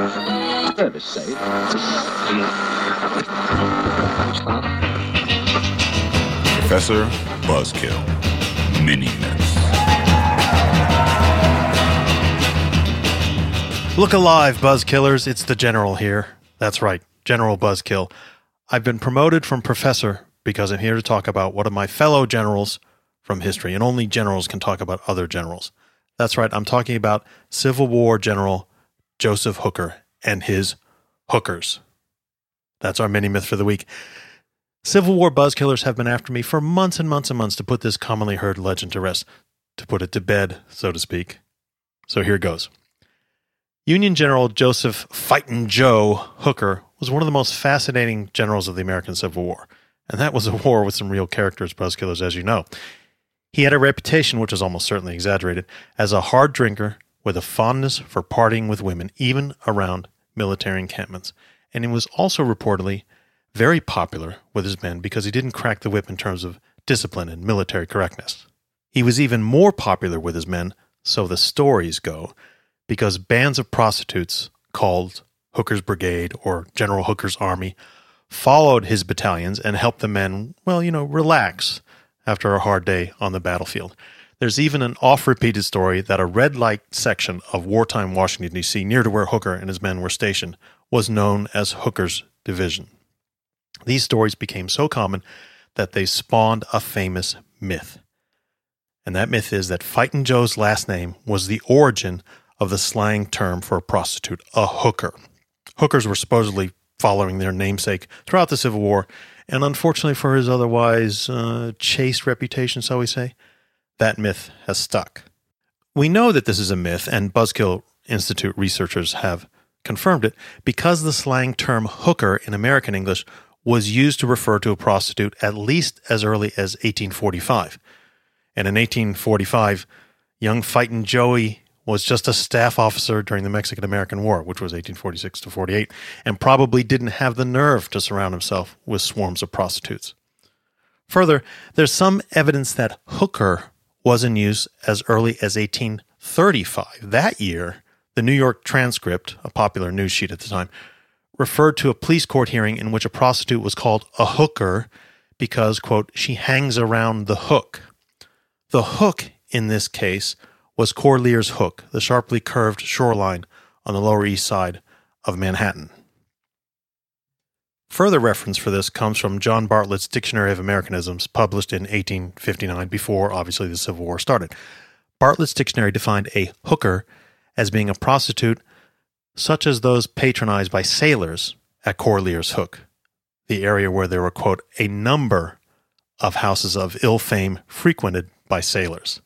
Professor Buzzkill, Mini Myths. Look alive, Buzzkillers. It's the General here. That's right, General Buzzkill. I've been promoted from Professor because I'm here to talk about one of my fellow generals from history, and only generals can talk about other generals. That's right, I'm talking about Civil War General Joseph Hooker and his hookers. That's our mini-myth for the week. Civil War Buzzkillers have been after me for months and months and months to put this commonly heard legend to rest, to put it to bed, so to speak. So here goes. Union General Joseph Fightin' Joe Hooker was one of the most fascinating generals of the American Civil War, and that was a war with some real characters, Buzzkillers, as you know. He had a reputation, which is almost certainly exaggerated, as a hard drinker with a fondness for partying with women, even around military encampments. And he was also reportedly very popular with his men because he didn't crack the whip in terms of discipline and military correctness. He was even more popular with his men, so the stories go, because bands of prostitutes called Hooker's Brigade or General Hooker's Army followed his battalions and helped the men, relax after a hard day on the battlefield. There's even an oft-repeated story that a red light section of wartime Washington, D.C., near to where Hooker and his men were stationed, was known as Hooker's Division. These stories became so common that they spawned a famous myth. And that myth is that Fightin' Joe's last name was the origin of the slang term for a prostitute, a hooker. Hookers were supposedly following their namesake throughout the Civil War, and unfortunately for his otherwise chaste reputation, shall we say, that myth has stuck. We know that this is a myth, and Buzzkill Institute researchers have confirmed it, because the slang term hooker in American English was used to refer to a prostitute at least as early as 1845. And in 1845, young Fightin' Joey was just a staff officer during the Mexican-American War, which was 1846 to 48, and probably didn't have the nerve to surround himself with swarms of prostitutes. Further, there's some evidence that hooker was in use as early as 1835. That year, the New York Transcript, a popular news sheet at the time, referred to a police court hearing in which a prostitute was called a hooker because, quote, she hangs around the hook. The hook in this case was Corlear's Hook, the sharply curved shoreline on the Lower East Side of Manhattan. Further reference for this comes from John Bartlett's Dictionary of Americanisms, published in 1859, before, obviously, the Civil War started. Bartlett's dictionary defined a hooker as being a prostitute such as those patronized by sailors at Corlear's Hook, the area where there were, quote, a number of houses of ill fame frequented by sailors.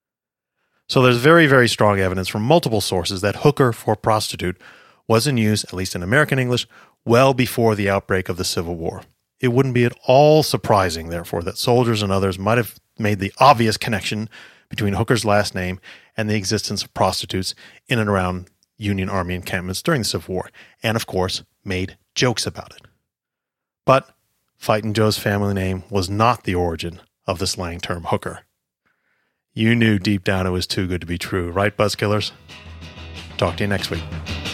So there's very, very strong evidence from multiple sources that hooker for prostitute was in use, at least in American English, well before the outbreak of the Civil War. It wouldn't be at all surprising, therefore, that soldiers and others might have made the obvious connection between Hooker's last name and the existence of prostitutes in and around Union Army encampments during the Civil War, and, of course, made jokes about it. But Fightin' Joe's family name was not the origin of the slang term hooker. You knew deep down it was too good to be true, right, Buzzkillers? Talk to you next week.